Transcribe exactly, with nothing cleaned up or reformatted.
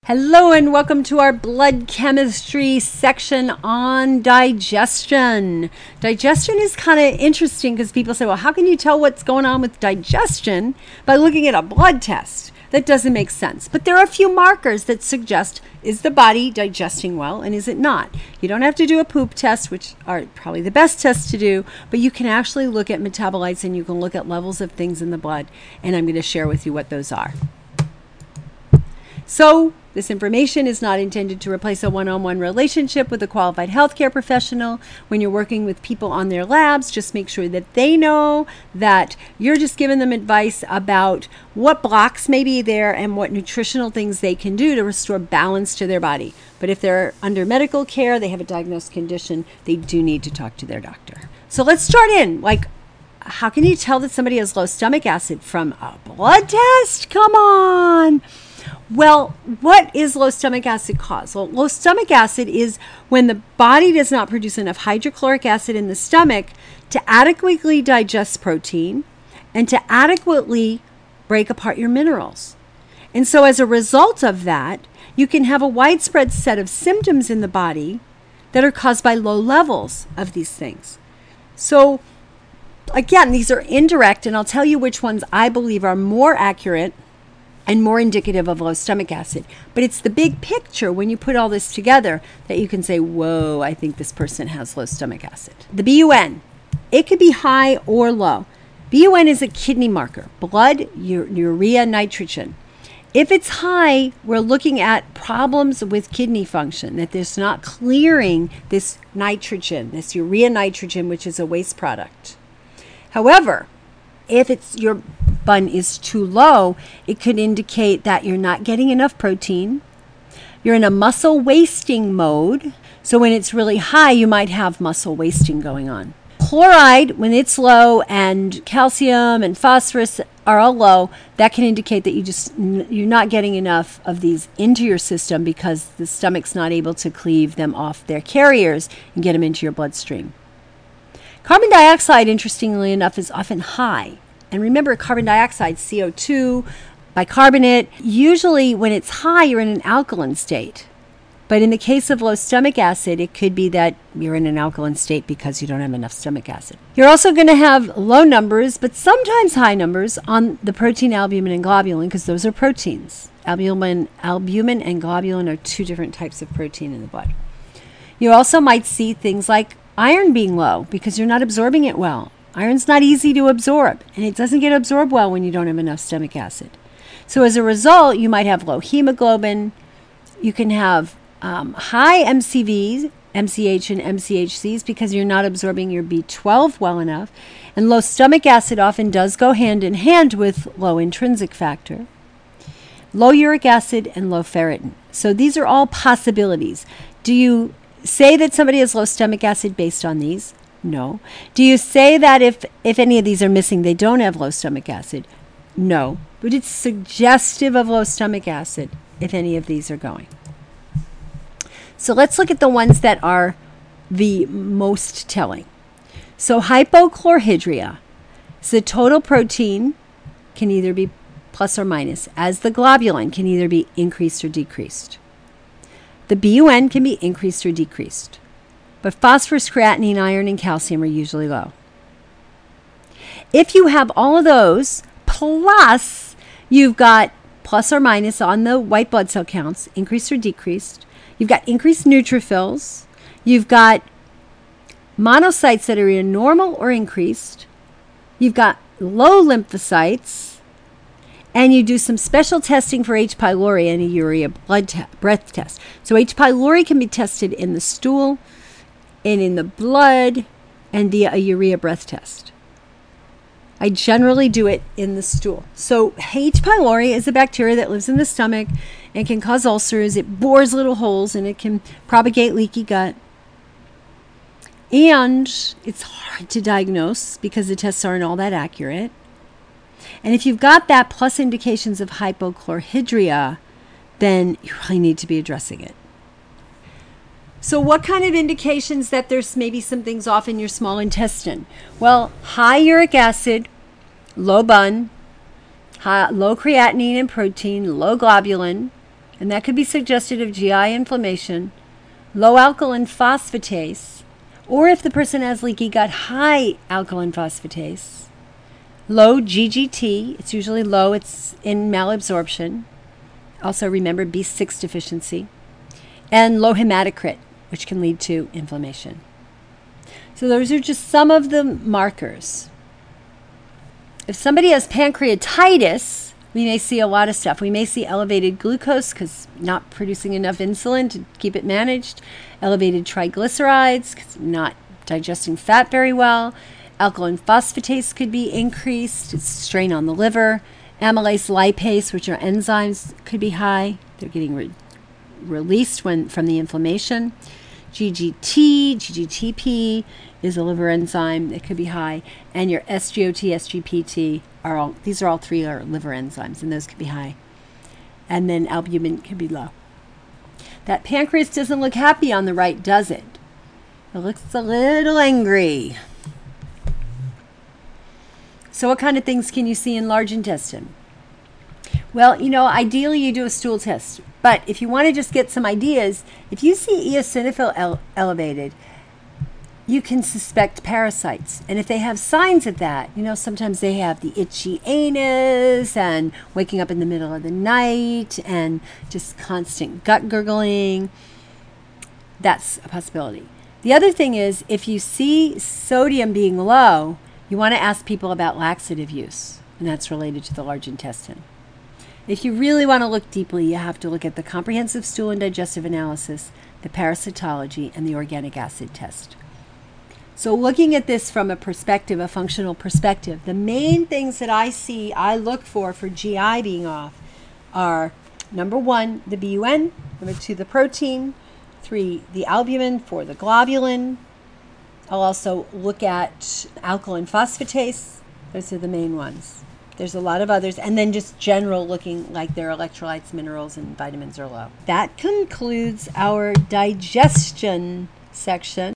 Hello and welcome to our blood chemistry section on digestion. Digestion is kind of interesting because people say, well, how can you tell what's going on with digestion by looking at a blood test? That doesn't make sense. But there are a few markers that suggest, is the body digesting well and is it not? You don't have to do a poop test, which are probably the best tests to do, but you can actually look at metabolites and you can look at levels of things in the blood. And I'm going to share with you what those are. So, this information is not intended to replace a one-on-one relationship with a qualified healthcare professional. When you're working with people on their labs, just make sure that they know that you're just giving them advice about what blocks may be there and what nutritional things they can do to restore balance to their body. But if they're under medical care, they have a diagnosed condition, they do need to talk to their doctor. So let's start in. Like, how can you tell that somebody has low stomach acid from a blood test? Come on. Well, what is low stomach acid cause? Well, low stomach acid is when the body does not produce enough hydrochloric acid in the stomach to adequately digest protein and to adequately break apart your minerals. And so as a result of that, you can have a widespread set of symptoms in the body that are caused by low levels of these things. So again, these are indirect, and I'll tell you which ones I believe are more accurate and more indicative of low stomach acid. But it's the big picture when you put all this together that you can say, whoa, I think this person has low stomach acid. The B U N, it could be high or low. B U N is a kidney marker, blood urea nitrogen. If it's high, we're looking at problems with kidney function, that there's not clearing this nitrogen, this urea nitrogen, which is a waste product. However, if it's your B U N is too low, it could indicate that you're not getting enough protein. You're in a muscle wasting mode. So when it's really high, you might have muscle wasting going on. Chloride, when it's low, and calcium and phosphorus are all low, that can indicate that you just you're not getting enough of these into your system because the stomach's not able to cleave them off their carriers and get them into your bloodstream. Carbon dioxide, interestingly enough, is often high. And remember, carbon dioxide, C O two, bicarbonate, usually when it's high, you're in an alkaline state. But in the case of low stomach acid, it could be that you're in an alkaline state because you don't have enough stomach acid. You're also going to have low numbers, but sometimes high numbers on the protein, albumin, and globulin, because those are proteins. Albumin, albumin and globulin are two different types of protein in the blood. You also might see things like iron being low because you're not absorbing it well. Iron's not easy to absorb, and it doesn't get absorbed well when you don't have enough stomach acid. So as a result, you might have low hemoglobin. You can have um, high M C Vs, M C H and M C H Cs because you're not absorbing your B twelve well enough. And low stomach acid often does go hand in hand with low intrinsic factor, low uric acid, and low ferritin. So these are all possibilities. Do you say that somebody has low stomach acid based on these? No. Do you say that if, if any of these are missing, they don't have low stomach acid? No. But it's suggestive of low stomach acid if any of these are going. So let's look at the ones that are the most telling. So hypochlorhydria. So the total protein can either be plus or minus, as the globulin can either be increased or decreased. The B U N can be increased or decreased. But phosphorus, creatinine, iron, and calcium are usually low. If you have all of those, plus you've got plus or minus on the white blood cell counts, increased or decreased. You've got increased neutrophils. You've got monocytes that are either normal or increased. You've got low lymphocytes. And you do some special testing for H. pylori and a urea blood te- breath test. So H. pylori can be tested in the stool, and in the blood, and via a urea breath test. I generally do it in the stool. So H. pylori is a bacteria that lives in the stomach and can cause ulcers. It bores little holes and it can propagate leaky gut. And it's hard to diagnose because the tests aren't all that accurate. And if you've got that plus indications of hypochlorhydria, then you really need to be addressing it. So what kind of indications that there's maybe some things off in your small intestine? Well, high uric acid, low B U N, high, low creatinine and protein, low globulin, and that could be suggestive of G I inflammation, low alkaline phosphatase, or if the person has leaky gut, high alkaline phosphatase, low G G T, it's usually low, it's in malabsorption. Also remember B six deficiency, and low hematocrit, which can lead to inflammation. So those are just some of the markers. If somebody has pancreatitis, we may see a lot of stuff. We may see elevated glucose because not producing enough insulin to keep it managed, elevated triglycerides because not digesting fat very well, alkaline phosphatase could be increased, it's a strain on the liver, amylase lipase, which are enzymes, could be high. They're getting re- released when from the inflammation. G G T, G G T P is a liver enzyme. It could be high. And your S G O T, S G P T are all, these are all three are liver enzymes, and those could be high. And then albumin could be low. That pancreas doesn't look happy on the right, does it? It looks a little angry. So what kind of things can you see in large intestine? Well, you know, ideally you do a stool test. But if you want to just get some ideas, if you see eosinophil ele- elevated, you can suspect parasites. And if they have signs of that, you know, sometimes they have the itchy anus and waking up in the middle of the night and just constant gut gurgling. That's a possibility. The other thing is, if you see sodium being low, you want to ask people about laxative use, and that's related to the large intestine. If you really want to look deeply, you have to look at the comprehensive stool and digestive analysis, the parasitology, and the organic acid test. So looking at this from a perspective, a functional perspective, the main things that I see, I look for for G I being off are, number one, the B U N, number two, the protein, three, the albumin, four, the globulin. I'll also look at alkaline phosphatase. Those are the main ones. There's a lot of others, and then just general looking like their electrolytes, minerals, and vitamins are low. That concludes our digestion section.